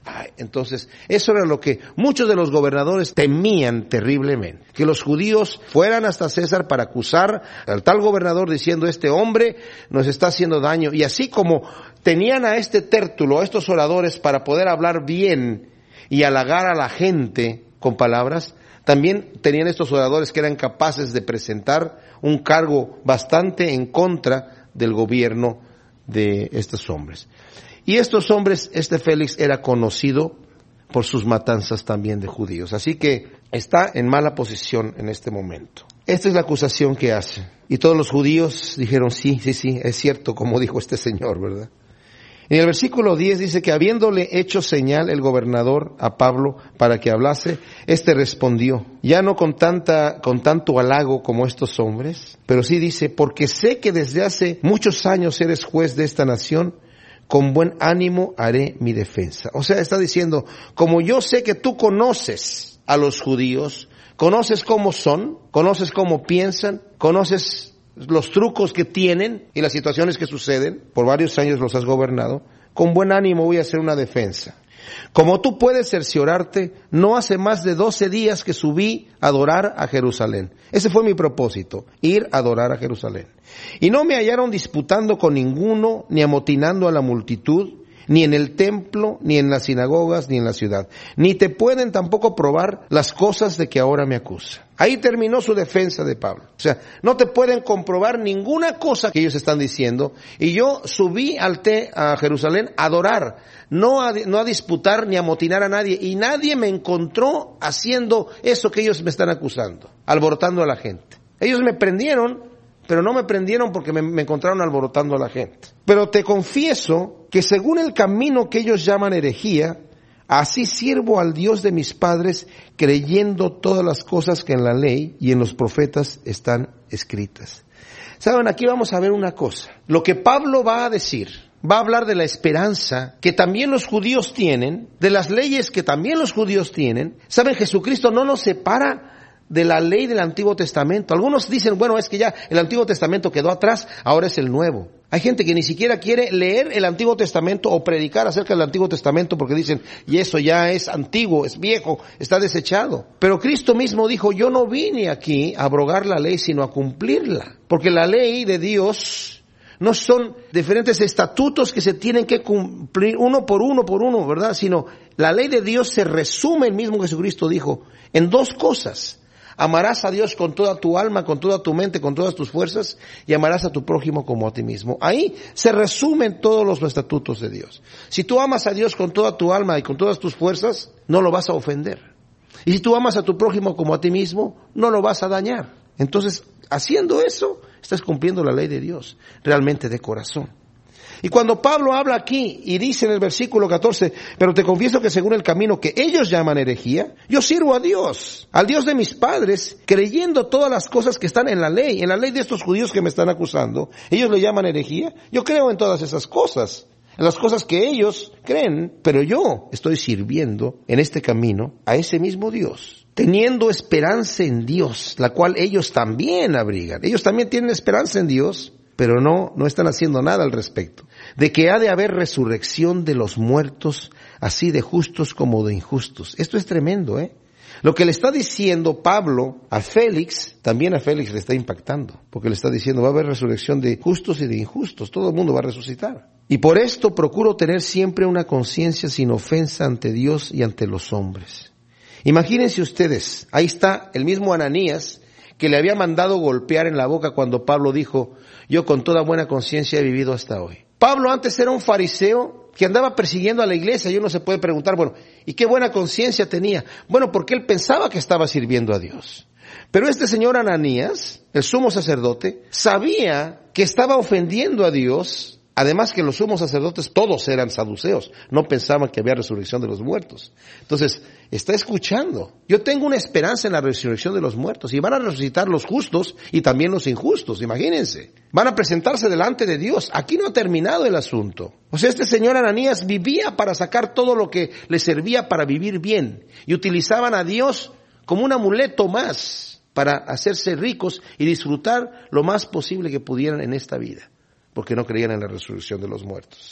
Speaker 1: Ay, entonces, eso era lo que muchos de los gobernadores temían terriblemente, que los judíos fueran hasta César para acusar al tal gobernador diciendo, este hombre nos está haciendo daño. Y así como tenían a este Tértulo, a estos oradores para poder hablar bien y halagar a la gente con palabras, también tenían estos oradores que eran capaces de presentar un cargo bastante en contra del gobierno de estos hombres. Y estos hombres, este Félix era conocido por sus matanzas también de judíos. Así que está en mala posición en este momento. Esta es la acusación que hace. Y todos los judíos dijeron, sí, sí, sí, es cierto, como dijo este señor, ¿verdad? En el versículo diez dice que habiéndole hecho señal el gobernador a Pablo para que hablase, éste respondió, ya no con tanta, con tanto halago como estos hombres, pero sí dice, porque sé que desde hace muchos años eres juez de esta nación, con buen ánimo haré mi defensa. O sea, está diciendo, como yo sé que tú conoces a los judíos, conoces cómo son, conoces cómo piensan, conoces los trucos que tienen y las situaciones que suceden, por varios años los has gobernado, con buen ánimo voy a hacer una defensa. Como tú puedes cerciorarte, no hace más de doce días que subí a adorar a Jerusalén. Ese fue mi propósito, ir a adorar a Jerusalén. Y no me hallaron disputando con ninguno, ni amotinando a la multitud, ni en el templo, ni en las sinagogas, ni en la ciudad. Ni te pueden tampoco probar las cosas de que ahora me acusan. Ahí terminó su defensa de Pablo. O sea, no te pueden comprobar ninguna cosa que ellos están diciendo. Y yo subí al té a Jerusalén a adorar, no a, no a disputar ni a amotinar a nadie. Y nadie me encontró haciendo eso que ellos me están acusando, alborotando a la gente. Ellos me prendieron, pero no me prendieron porque me, me encontraron alborotando a la gente. Pero te confieso que según el camino que ellos llaman herejía, así sirvo al Dios de mis padres, creyendo todas las cosas que en la ley y en los profetas están escritas. Saben, aquí vamos a ver una cosa. Lo que Pablo va a decir, va a hablar de la esperanza que también los judíos tienen, de las leyes que también los judíos tienen. Saben, Jesucristo no nos separa de la ley del Antiguo Testamento. Algunos dicen, bueno, es que ya el Antiguo Testamento quedó atrás, ahora es el Nuevo. Hay gente que ni siquiera quiere leer el Antiguo Testamento o predicar acerca del Antiguo Testamento porque dicen, y eso ya es antiguo, es viejo, está desechado. Pero Cristo mismo dijo, yo no vine aquí a abrogar la ley, sino a cumplirla. Porque la ley de Dios no son diferentes estatutos que se tienen que cumplir uno por uno por uno, ¿verdad? Sino la ley de Dios se resume, el mismo Jesucristo dijo, en dos cosas. Amarás a Dios con toda tu alma, con toda tu mente, con todas tus fuerzas, y amarás a tu prójimo como a ti mismo. Ahí se resumen todos los estatutos de Dios. Si tú amas a Dios con toda tu alma y con todas tus fuerzas, no lo vas a ofender. Y si tú amas a tu prójimo como a ti mismo, no lo vas a dañar. Entonces, haciendo eso, estás cumpliendo la ley de Dios, realmente de corazón. Y cuando Pablo habla aquí y dice en el versículo catorce, pero te confieso que según el camino que ellos llaman herejía, yo sirvo a Dios, al Dios de mis padres, creyendo todas las cosas que están en la ley, en la ley de estos judíos que me están acusando. Ellos le llaman herejía. Yo creo en todas esas cosas, en las cosas que ellos creen, pero yo estoy sirviendo en este camino a ese mismo Dios, teniendo esperanza en Dios, la cual ellos también abrigan. Ellos también tienen esperanza en Dios, pero no, no están haciendo nada al respecto. De que ha de haber resurrección de los muertos, así de justos como de injustos. Esto es tremendo, ¿eh? Lo que le está diciendo Pablo a Félix, también a Félix le está impactando. Porque le está diciendo, va a haber resurrección de justos y de injustos. Todo el mundo va a resucitar. Y por esto procuro tener siempre una conciencia sin ofensa ante Dios y ante los hombres. Imagínense ustedes, ahí está el mismo Ananías, que le había mandado golpear en la boca cuando Pablo dijo, yo con toda buena conciencia he vivido hasta hoy. Pablo antes era un fariseo que andaba persiguiendo a la iglesia, y uno se puede preguntar, bueno, ¿y qué buena conciencia tenía? Bueno, porque él pensaba que estaba sirviendo a Dios. Pero este señor Ananías, el sumo sacerdote, sabía que estaba ofendiendo a Dios. Además que los sumos sacerdotes todos eran saduceos, no pensaban que había resurrección de los muertos. Entonces, está escuchando. Yo tengo una esperanza en la resurrección de los muertos, y van a resucitar los justos y también los injustos, imagínense. Van a presentarse delante de Dios. Aquí no ha terminado el asunto. O sea, este señor Ananías vivía para sacar todo lo que le servía para vivir bien, y utilizaban a Dios como un amuleto más para hacerse ricos y disfrutar lo más posible que pudieran en esta vida, porque no creían en la resurrección de los muertos.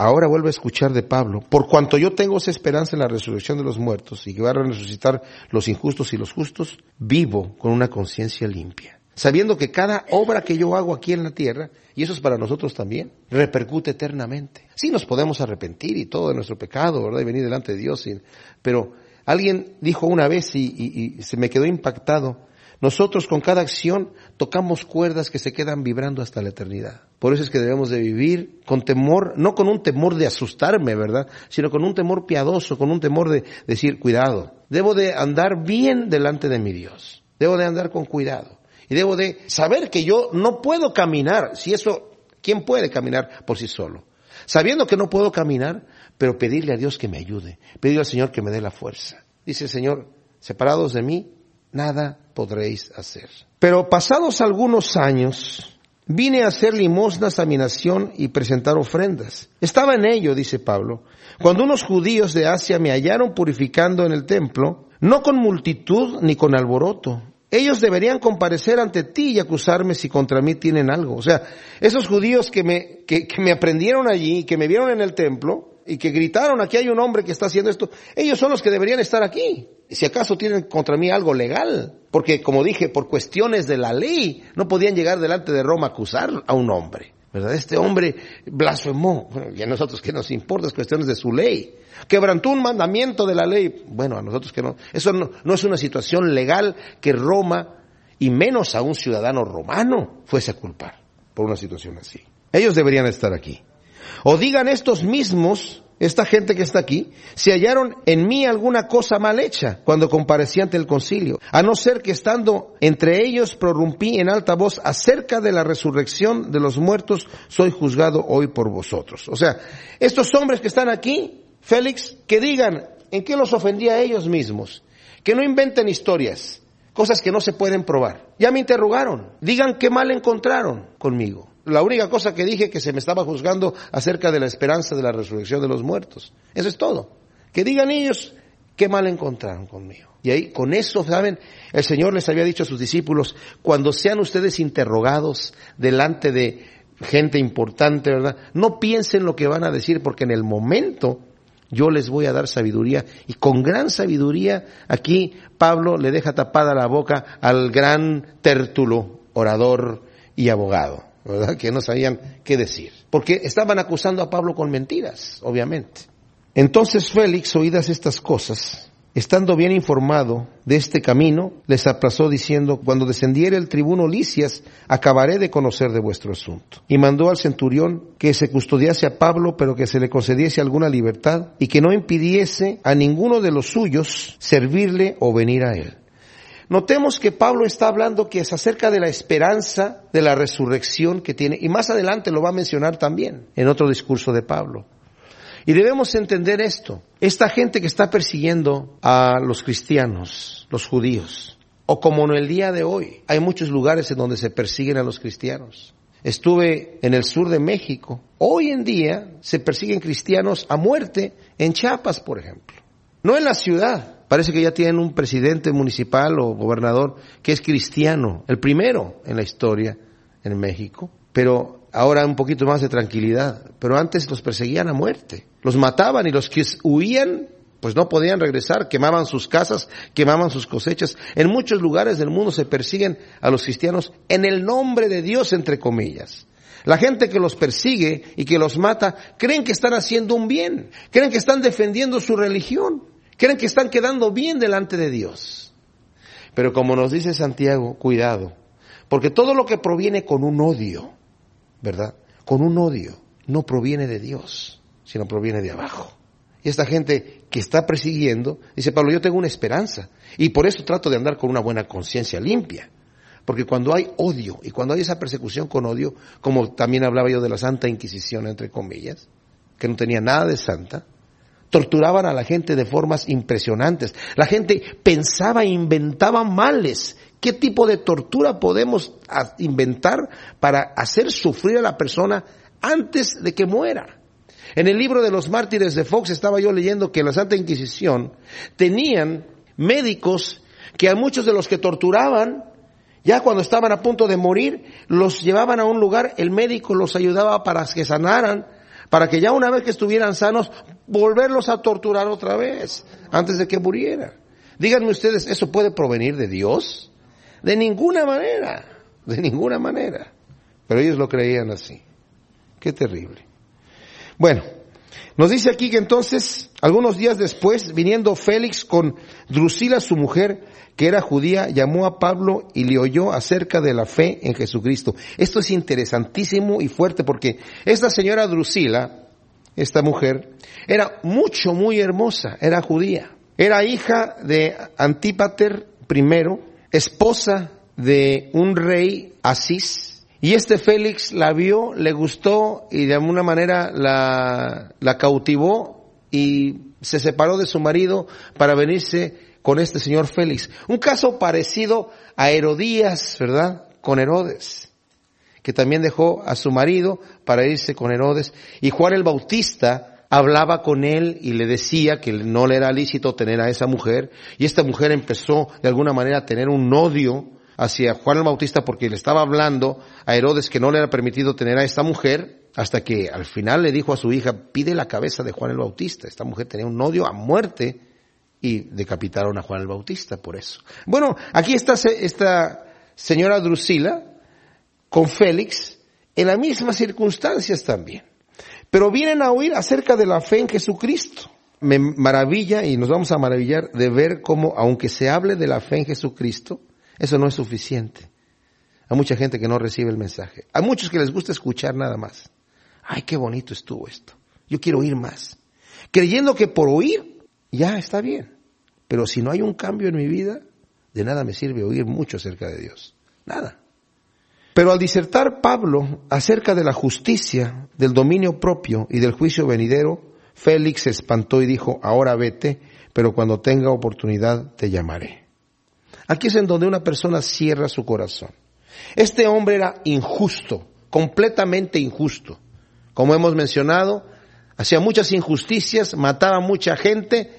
Speaker 1: ahora vuelve a escuchar de Pablo, por cuanto yo tengo esa esperanza en la resurrección de los muertos y que van a resucitar los injustos y los justos, vivo con una conciencia limpia, sabiendo que cada obra que yo hago aquí en la tierra, y eso es para nosotros también, repercute eternamente. Sí nos podemos arrepentir y todo de nuestro pecado, ¿verdad? Y venir delante de Dios, y, pero alguien dijo una vez y, y, y se me quedó impactado, nosotros con cada acción tocamos cuerdas que se quedan vibrando hasta la eternidad. Por eso es que debemos de vivir con temor, no con un temor de asustarme, ¿verdad? Sino con un temor piadoso, con un temor de decir, cuidado. Debo de andar bien delante de mi Dios. Debo de andar con cuidado. Y debo de saber que yo no puedo caminar. Si eso, ¿quién puede caminar por sí solo? Sabiendo que no puedo caminar, pero pedirle a Dios que me ayude. Pedirle al Señor que me dé la fuerza. Dice el Señor, separados de mí, nada podréis hacer. Pero pasados algunos años, vine a hacer limosnas a mi nación y presentar ofrendas. Estaba en ello, dice Pablo, cuando unos judíos de Asia me hallaron purificando en el templo, no con multitud ni con alboroto. Ellos deberían comparecer ante ti y acusarme si contra mí tienen algo. O sea, esos judíos que me, que, que me aprendieron allí, que me vieron en el templo, y que gritaron, aquí hay un hombre que está haciendo esto, ellos son los que deberían estar aquí. Si acaso tienen contra mí algo legal, porque como dije, por cuestiones de la ley, no podían llegar delante de Roma a acusar a un hombre, ¿verdad? Este hombre blasfemó, bueno, y a nosotros qué nos importa, es cuestiones de su ley. Quebrantó un mandamiento de la ley, bueno, a nosotros que no, eso no, no es una situación legal que Roma, y menos a un ciudadano romano, fuese a culpar por una situación así. Ellos deberían estar aquí. O digan estos mismos, esta gente que está aquí, si hallaron en mí alguna cosa mal hecha cuando comparecí ante el concilio, a no ser que estando entre ellos prorrumpí en alta voz acerca de la resurrección de los muertos, soy juzgado hoy por vosotros. O sea, estos hombres que están aquí, Félix, que digan en qué los ofendí a ellos mismos, que no inventen historias, cosas que no se pueden probar. Ya me interrogaron, digan qué mal encontraron conmigo. La única cosa que dije que se me estaba juzgando acerca de la esperanza de la resurrección de los muertos. Eso es todo. Que digan ellos qué mal encontraron conmigo. Y ahí, con eso, ¿saben? El Señor les había dicho a sus discípulos, cuando sean ustedes interrogados delante de gente importante, ¿verdad? No piensen lo que van a decir, porque en el momento yo les voy a dar sabiduría. Y con gran sabiduría, aquí Pablo le deja tapada la boca al gran tértulo, orador y abogado, ¿verdad? Que no sabían qué decir, porque estaban acusando a Pablo con mentiras, obviamente. Entonces Félix, oídas estas cosas, estando bien informado de este camino, les aplazó diciendo, cuando descendiere el tribuno Licias, acabaré de conocer de vuestro asunto. Y mandó al centurión que se custodiase a Pablo, pero que se le concediese alguna libertad, y que no impidiese a ninguno de los suyos servirle o venir a él. Notemos que Pablo está hablando que es acerca de la esperanza de la resurrección que tiene, y más adelante lo va a mencionar también en otro discurso de Pablo. Y debemos entender esto. Esta gente que está persiguiendo a los cristianos, los judíos, o como en el día de hoy, hay muchos lugares en donde se persiguen a los cristianos. Estuve en el sur de México. Hoy en día se persiguen cristianos a muerte en Chiapas, por ejemplo. No en la ciudad. Parece que ya tienen un presidente municipal o gobernador que es cristiano, el primero en la historia en México, pero ahora un poquito más de tranquilidad. Pero antes los perseguían a muerte, los mataban, y los que huían pues no podían regresar, quemaban sus casas, quemaban sus cosechas. En muchos lugares del mundo se persiguen a los cristianos en el nombre de Dios, entre comillas. La gente que los persigue y que los mata creen que están haciendo un bien, creen que están defendiendo su religión, creen que están quedando bien delante de Dios. Pero como nos dice Santiago, cuidado, porque todo lo que proviene con un odio, ¿verdad? Con un odio, no proviene de Dios, sino proviene de abajo. Y esta gente que está persiguiendo, dice Pablo, yo tengo una esperanza, y por eso trato de andar con una buena conciencia limpia. Porque cuando hay odio, y cuando hay esa persecución con odio, como también hablaba yo de la Santa Inquisición, entre comillas, que no tenía nada de santa, torturaban a la gente de formas impresionantes. La gente pensaba e inventaba males. ¿Qué tipo de tortura podemos inventar para hacer sufrir a la persona antes de que muera? En el libro de los mártires de Fox estaba yo leyendo que la Santa Inquisición tenían médicos que a muchos de los que torturaban, ya cuando estaban a punto de morir, los llevaban a un lugar, el médico los ayudaba para que sanaran, para que ya una vez que estuvieran sanos, volverlos a torturar otra vez, antes de que murieran. Díganme ustedes, ¿eso puede provenir de Dios? De ninguna manera, de ninguna manera. Pero ellos lo creían así. Qué terrible. Bueno, nos dice aquí que entonces, algunos días después, viniendo Félix con Drusila, su mujer, que era judía, llamó a Pablo y le oyó acerca de la fe en Jesucristo. Esto es interesantísimo y fuerte porque esta señora Drusila, esta mujer, era mucho, muy hermosa, era judía. Era hija de Antípater primero, esposa de un rey Asís, y este Félix la vio, le gustó y de alguna manera la, la cautivó y se separó de su marido para venirse con este señor Félix. Un caso parecido a Herodías, ¿verdad? Con Herodes, que también dejó a su marido para irse con Herodes. Y Juan el Bautista hablaba con él y le decía que no le era lícito tener a esa mujer. Y esta mujer empezó de alguna manera a tener un odio hacia Juan el Bautista porque le estaba hablando a Herodes que no le era permitido tener a esta mujer, hasta que al final le dijo a su hija, pide la cabeza de Juan el Bautista. Esta mujer tenía un odio a muerte y decapitaron a Juan el Bautista por eso. Bueno, aquí está esta señora Drusila con Félix en las mismas circunstancias también. Pero vienen a oír acerca de la fe en Jesucristo. Me maravilla y nos vamos a maravillar de ver cómo, aunque se hable de la fe en Jesucristo, eso no es suficiente. Hay mucha gente que no recibe el mensaje. Hay muchos que les gusta escuchar nada más. Ay, qué bonito estuvo esto. Yo quiero oír más. Creyendo que por oír ya está bien. Pero si no hay un cambio en mi vida, de nada me sirve oír mucho acerca de Dios. Nada. Pero al disertar Pablo acerca de la justicia, del dominio propio y del juicio venidero, Félix se espantó y dijo, ahora vete, pero cuando tenga oportunidad te llamaré. Aquí es en donde una persona cierra su corazón. Este hombre era injusto, completamente injusto. Como hemos mencionado, hacía muchas injusticias, mataba a mucha gente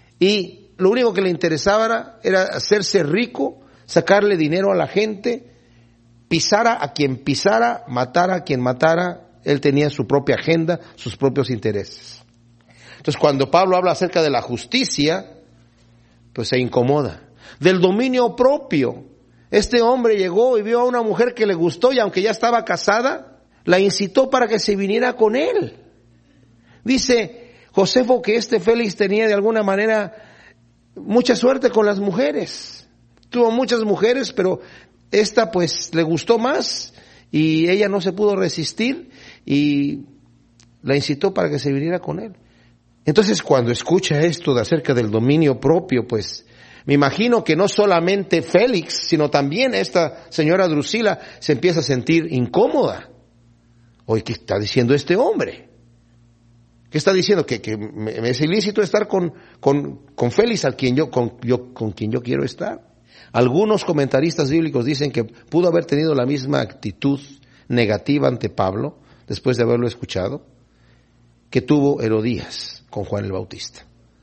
Speaker 1: y lo único que le interesaba era, era hacerse rico, sacarle dinero a la gente, pisara a quien pisara, matara a quien matara. Él tenía su propia agenda, sus propios intereses. Entonces cuando Pablo habla acerca de la justicia, pues se incomoda. Del dominio propio. Este hombre llegó y vio a una mujer que le gustó y aunque ya estaba casada, la incitó para que se viniera con él. Dice Josefo que este Félix tenía de alguna manera mucha suerte con las mujeres. Tuvo muchas mujeres, pero esta pues le gustó más y ella no se pudo resistir y la incitó para que se viniera con él. Entonces cuando escucha esto de acerca del dominio propio, pues me imagino que no solamente Félix, sino también esta señora Drusila se empieza a sentir incómoda. Oye, ¿qué está diciendo este hombre? ¿Qué está diciendo? Que, que me, me es ilícito estar con, con, con Félix, al quien yo, con, yo, con quien yo quiero estar. Algunos comentaristas bíblicos dicen que pudo haber tenido la misma actitud negativa ante Pablo, después de haberlo escuchado, que tuvo Herodías con Juan el Bautista.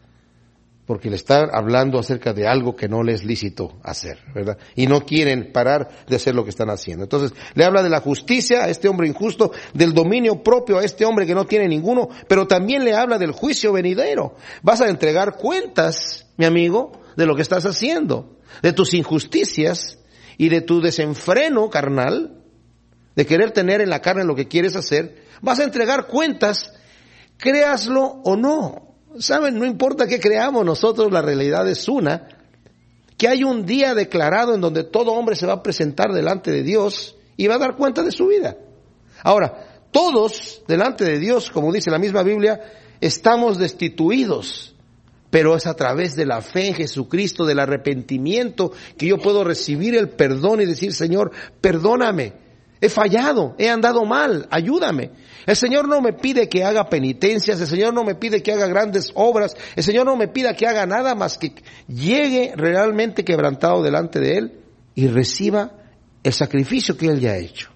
Speaker 1: Porque le están hablando acerca de algo que no le es lícito hacer, ¿verdad? Y no quieren parar de hacer lo que están haciendo. Entonces, le habla de la justicia a este hombre injusto, del dominio propio a este hombre que no tiene ninguno, pero también le habla del juicio venidero. Vas a entregar cuentas, mi amigo, de lo que estás haciendo, de tus injusticias y de tu desenfreno carnal, de querer tener en la carne lo que quieres hacer. Vas a entregar cuentas, créaslo o no. ¿Saben? No importa qué creamos nosotros, la realidad es una, que hay un día declarado en donde todo hombre se va a presentar delante de Dios y va a dar cuenta de su vida. Ahora, todos delante de Dios, como dice la misma Biblia, estamos destituidos, pero es a través de la fe en Jesucristo, del arrepentimiento, que yo puedo recibir el perdón y decir, Señor, perdóname. He fallado, he andado mal, ayúdame. El Señor no me pide que haga penitencias, el Señor no me pide que haga grandes obras, el Señor no me pide que haga nada más que llegue realmente quebrantado delante de Él y reciba el sacrificio que Él ya ha hecho.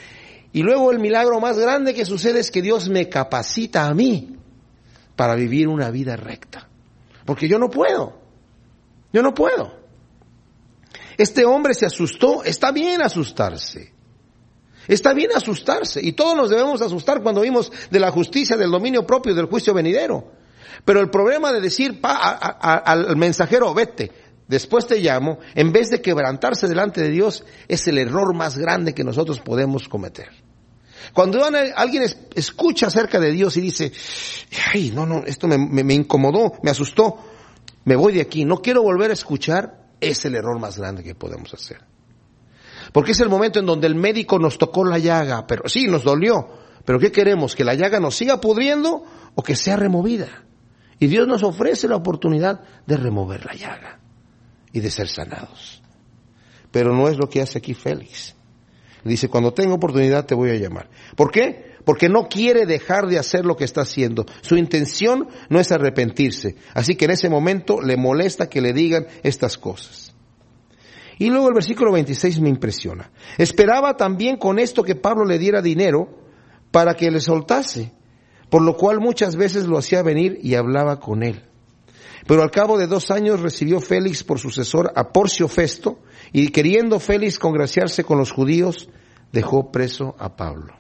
Speaker 1: Y luego el milagro más grande que sucede es que Dios me capacita a mí para vivir una vida recta. Porque yo no puedo, yo no puedo. Este hombre se asustó, está bien asustarse. Está bien asustarse, y todos nos debemos asustar cuando oímos de la justicia, del dominio propio y del juicio venidero. Pero el problema de decir pa, a, a, al mensajero, vete, después te llamo, en vez de quebrantarse delante de Dios, es el error más grande que nosotros podemos cometer. Cuando alguien escucha acerca de Dios y dice, ay, no, no, esto me, me, me incomodó, me asustó, me voy de aquí, no quiero volver a escuchar, es el error más grande que podemos hacer. Porque es el momento en donde el médico nos tocó la llaga, pero sí, nos dolió. Pero ¿qué queremos? ¿Que la llaga nos siga pudriendo o que sea removida? Y Dios nos ofrece la oportunidad de remover la llaga y de ser sanados. Pero no es lo que hace aquí Félix. Dice, cuando tenga oportunidad te voy a llamar. ¿Por qué? Porque no quiere dejar de hacer lo que está haciendo. Su intención no es arrepentirse. Así que en ese momento le molesta que le digan estas cosas. Y luego el versículo veintiséis me impresiona. Esperaba también con esto que Pablo le diera dinero para que le soltase, por lo cual muchas veces lo hacía venir y hablaba con él. Pero al cabo de dos años recibió Félix por sucesor a Porcio Festo, y queriendo Félix congraciarse con los judíos, dejó preso a Pablo.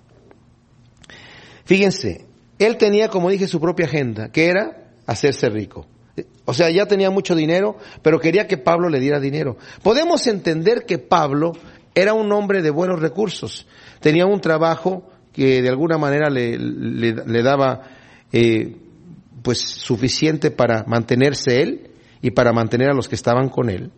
Speaker 1: Fíjense, él tenía, como dije, su propia agenda, que era hacerse rico. O sea, ya tenía mucho dinero, pero quería que Pablo le diera dinero. Podemos entender que Pablo era un hombre de buenos recursos. Tenía un trabajo que de alguna manera le, le, le daba eh, pues suficiente para mantenerse él y para mantener a los que estaban con él.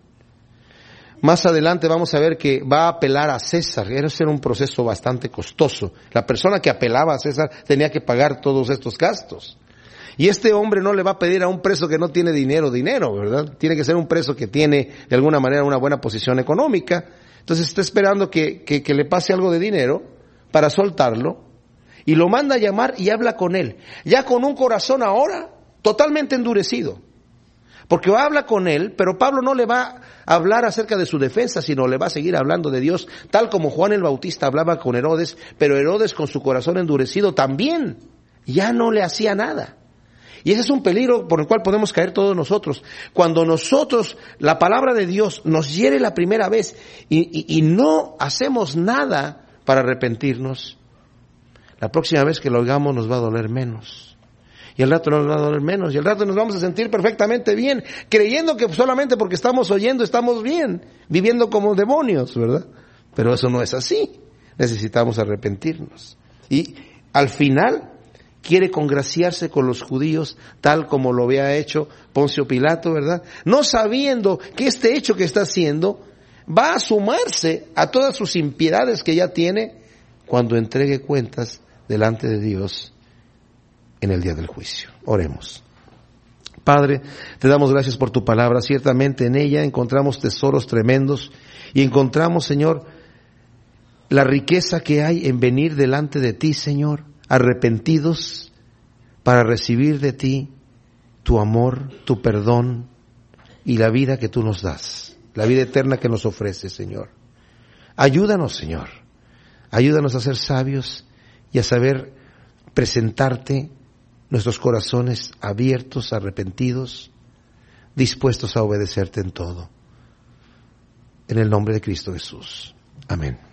Speaker 1: Más adelante vamos a ver que va a apelar a César. Ese era un proceso bastante costoso. La persona que apelaba a César tenía que pagar todos estos gastos. Y este hombre no le va a pedir a un preso que no tiene dinero, dinero, ¿verdad? Tiene que ser un preso que tiene de alguna manera una buena posición económica. Entonces está esperando que, que, que le pase algo de dinero para soltarlo. Y lo manda a llamar y habla con él. Ya con un corazón ahora totalmente endurecido. Porque habla con él, pero Pablo no le va a hablar acerca de su defensa, sino le va a seguir hablando de Dios, tal como Juan el Bautista hablaba con Herodes, pero Herodes con su corazón endurecido también ya no le hacía nada. Y ese es un peligro por el cual podemos caer todos nosotros. Cuando nosotros, la palabra de Dios nos hiere la primera vez y, y, y no hacemos nada para arrepentirnos, la próxima vez que lo oigamos nos va a doler menos. Y al rato nos va a doler menos. Y al rato nos vamos a sentir perfectamente bien, creyendo que solamente porque estamos oyendo estamos bien, viviendo como demonios, ¿verdad? Pero eso no es así. Necesitamos arrepentirnos. Y al final quiere congraciarse con los judíos, tal como lo había hecho Poncio Pilato, ¿verdad? No sabiendo que este hecho que está haciendo va a sumarse a todas sus impiedades que ya tiene cuando entregue cuentas delante de Dios en el día del juicio. Oremos. Padre, te damos gracias por tu palabra. Ciertamente en ella encontramos tesoros tremendos y encontramos, Señor, la riqueza que hay en venir delante de ti, Señor, arrepentidos para recibir de ti tu amor, tu perdón y la vida que tú nos das, la vida eterna que nos ofreces, Señor. Ayúdanos, Señor, ayúdanos a ser sabios y a saber presentarte nuestros corazones abiertos, arrepentidos, dispuestos a obedecerte en todo. En el nombre de Cristo Jesús. Amén.